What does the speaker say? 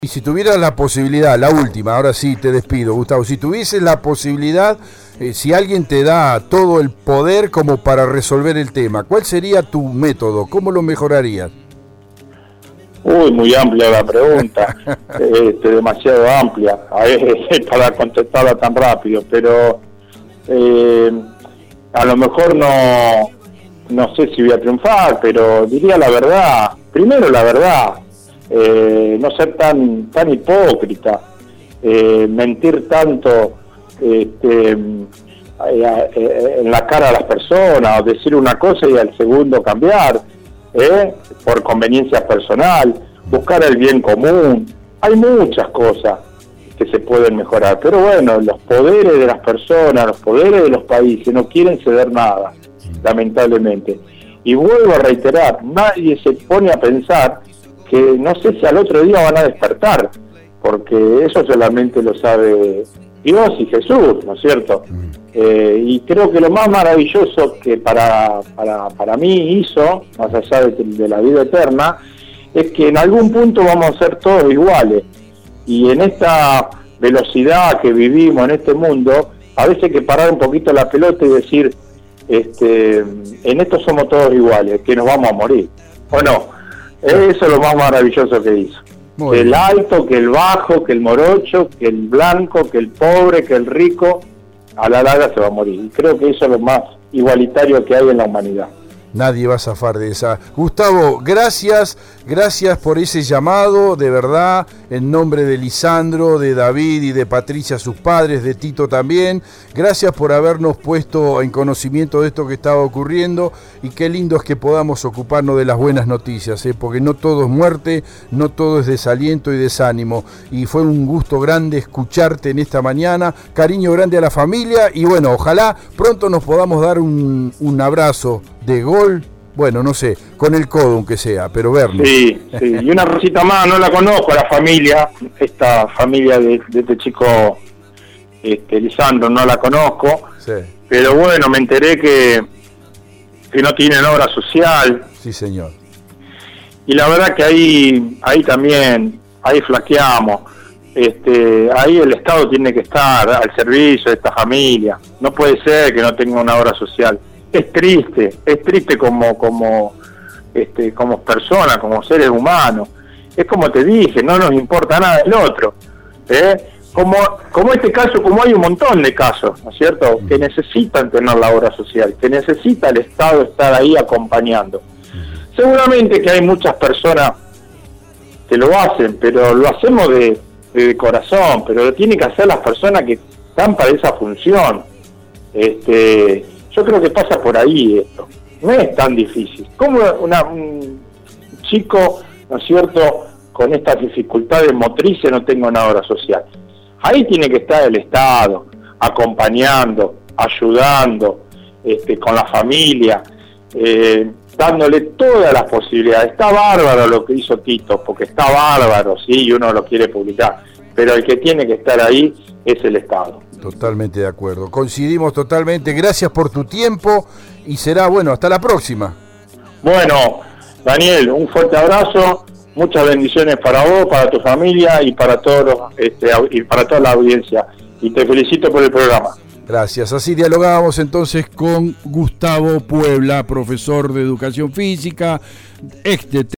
Y si tuvieras la posibilidad, la última, ahora sí te despido, Gustavo, si tuvieses la posibilidad, si alguien te da todo el poder como para resolver el tema, ¿cuál sería tu método? ¿Cómo lo mejorarías? Uy, muy amplia la pregunta, demasiado amplia para contestarla tan rápido, pero a lo mejor no sé si voy a triunfar, pero diría la verdad, primero la verdad. No ser tan hipócrita, mentir tanto en la cara a las personas, o decir una cosa y al segundo cambiar, por conveniencia personal, buscar el bien común. Hay muchas cosas que se pueden mejorar, pero bueno, los poderes de las personas, los poderes de los países no quieren ceder nada, lamentablemente. Y vuelvo a reiterar, nadie se pone a pensar que no sé si al otro día van a despertar, porque eso solamente lo sabe Dios y Jesús, ¿no es cierto? Y creo que lo más maravilloso que para mí hizo, más allá de la vida eterna, es que en algún punto vamos a ser todos iguales, y en esta velocidad que vivimos en este mundo, a veces hay que parar un poquito la pelota y decir, en esto somos todos iguales, que nos vamos a morir, ¿o no? Eso es lo más maravilloso que hizo. Que el alto, que el bajo, que el morocho, que el blanco, que el pobre, que el rico, a la larga se va a morir. Y creo que eso es lo más igualitario que hay en la humanidad. Nadie va a zafar de esa. Gustavo, gracias por ese llamado, de verdad, en nombre de Lisandro, de David y de Patricia, sus padres, de Tito también. Gracias por habernos puesto en conocimiento de esto que estaba ocurriendo, y qué lindo es que podamos ocuparnos de las buenas noticias, porque no todo es muerte, no todo es desaliento y desánimo. Y fue un gusto grande escucharte en esta mañana, cariño grande a la familia, y bueno, ojalá pronto nos podamos dar un abrazo de gol, bueno, no sé, con el codo aunque sea, pero verlo. Sí, y una cosita más, no la conozco a la familia, esta familia de este chico, Lisandro, no la conozco, sí. Pero bueno, me enteré que no tienen obra social. Sí, señor. Y la verdad que ahí también, ahí flaqueamos. Ahí el Estado tiene que estar al servicio de esta familia, no puede ser que no tenga una obra social. Es triste como persona, como seres humanos. Es como te dije, no nos importa nada del otro. Como este caso, como hay un montón de casos, ¿no es cierto?, que necesitan tener la obra social, que necesita el Estado estar ahí acompañando. Seguramente que hay muchas personas que lo hacen, pero lo hacemos de corazón, pero lo tienen que hacer las personas que están para esa función. Yo creo que pasa por ahí esto. No es tan difícil. ¿Cómo un chico, ¿no es cierto?, con estas dificultades motrices no tenga una obra social? Ahí tiene que estar el Estado, acompañando, ayudando, con la familia, dándole todas las posibilidades. Está bárbaro lo que hizo Tito, porque está bárbaro, sí, y uno lo quiere publicar, pero el que tiene que estar ahí es el Estado. Totalmente de acuerdo, coincidimos totalmente. Gracias por tu tiempo y será, bueno, hasta la próxima. Bueno, Daniel, un fuerte abrazo, muchas bendiciones para vos, para tu familia y para todos y para toda la audiencia. Y te felicito por el programa. Gracias. Así dialogábamos entonces con Gustavo Puebla, profesor de Educación Física,